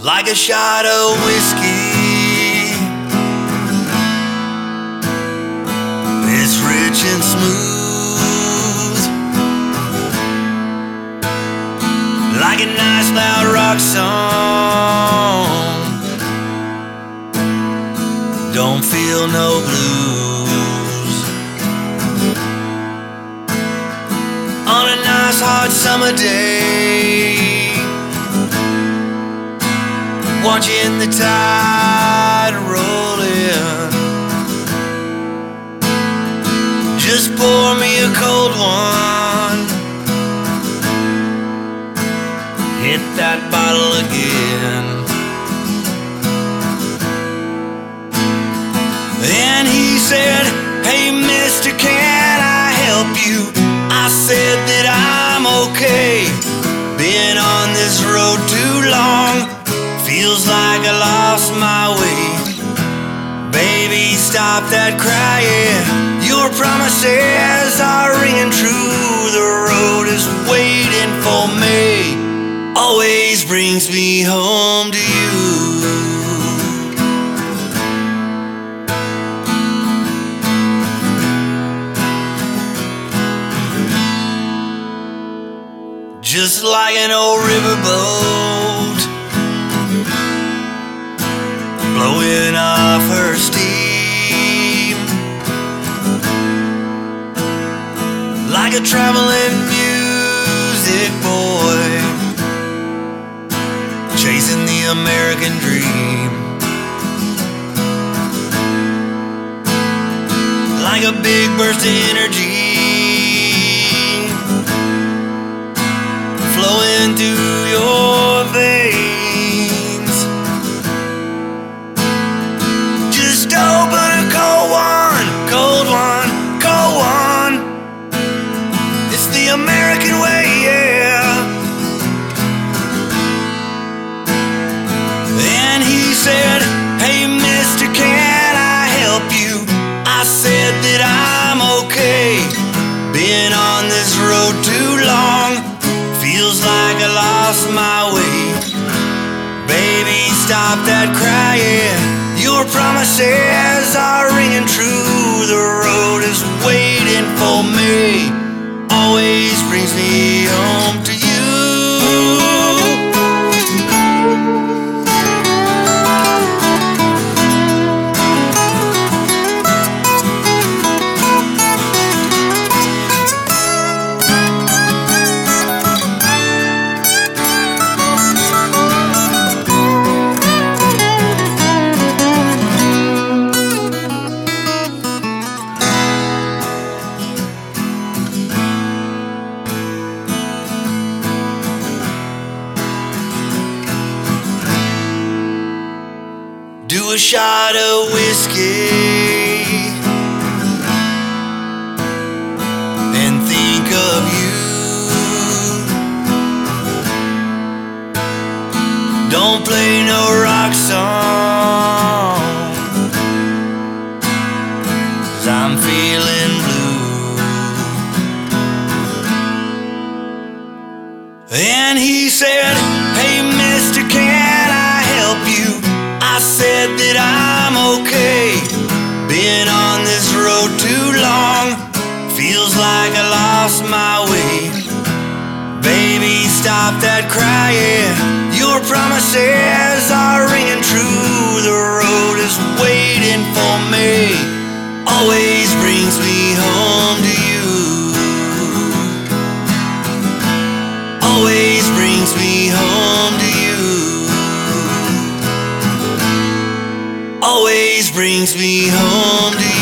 like a shot of whiskey. It's rich and smooth, like a nice loud rock song. Don't feel no blues on a nice hot summer day, watching the tide roll in. Just pour me a cold one, hit that bottle again. And he said, "Hey mister, can I help you?" I said that I'm okay. Been on this road too long, feels like I lost my way. Baby, stop that crying, your promises are ringing true. The road is waiting for me, always brings me home to you. Just like an old riverboat, blowing off her steam, like a traveling music boy, chasing the American dream, like a big burst of energy flowing through your veins. Just open a cold one, cold one, cold one. It's the American way, yeah. And he said, "Hey mister, can I help you?" I said that I'm okay. Been on this road too long, feels like I lost my way. Baby, stop that crying, your promises are ringing true. The road is waiting for me, always brings me home to you. Do a shot of whiskey and think of you. Don't play no rock song, 'cause I'm feeling blue. And he said, "Hey mister, can I help you?" I said that I'm okay. Been on this road too long, feels like I lost my way. Baby, stop that crying, your promises are ringing true. The road is waiting for me, always brings me home to you. Always brings me home to you. Always brings me home to you.